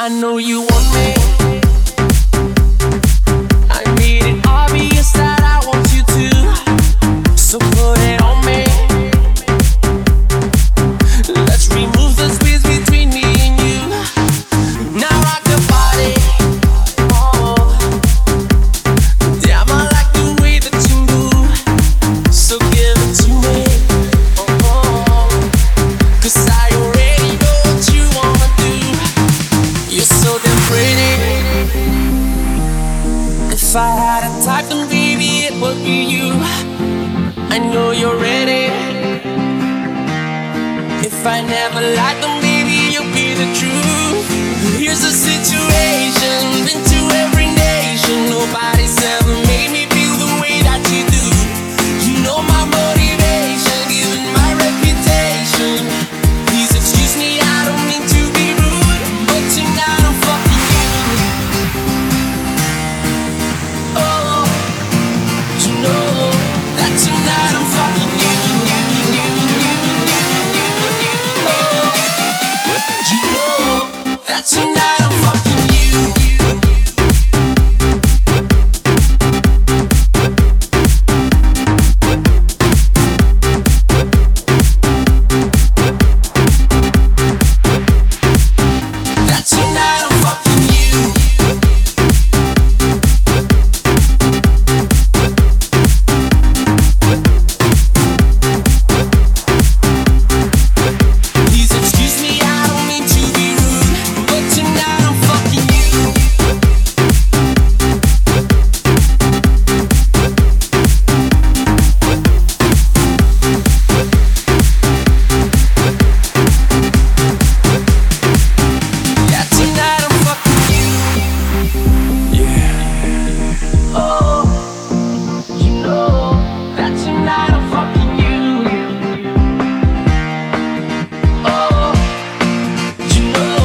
I know you want me. I made it obvious that I want you to. So put it on me. Let's remove the space between me and you. Now rock the body. Oh, damn, I like the way that you move. So give it to me. Oh, 'cause I already know what you wanna do. You're so damn pretty. If I had a type, then baby it would be you. I know you're ready. If I never lied, then baby you'll be the truth. Here's the situation, been to every nation. Nobody's ever made me feel the way that you do. You know my motivation, given my reputation. Please excuse me, I don't mean to be rude, but tonight I'm fucking you. Oh, you know that tonight I'm fucking you. You know that tonight I'm fucking you. That tonight I'm fucking you. Please excuse me, I don't mean to be rude, but tonight I'm fucking you. Yeah, tonight I'm fucking you. Yeah. Oh, you know that tonight I'm fucking you. Oh, you know.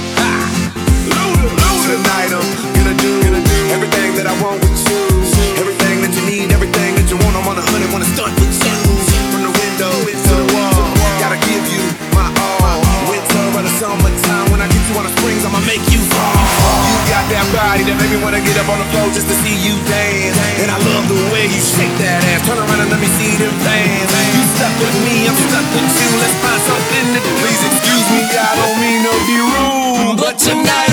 Tonight I'm gonna do everything that I want with you. Everything that you need, everything that you want. I'm on 100, wanna start with you. From the window to the wall, gotta give you my all. Winter or the summertime, when I get you on the springs, I'ma make you fall. You got that body that make me wanna get up on the floor just to see you dance. And I love the way you shake that ass. Turn around and let me see them pants. You stuck with me, I'm stuck with you. Let's find something to do. Please excuse me, I don't mean to be rude, But tonight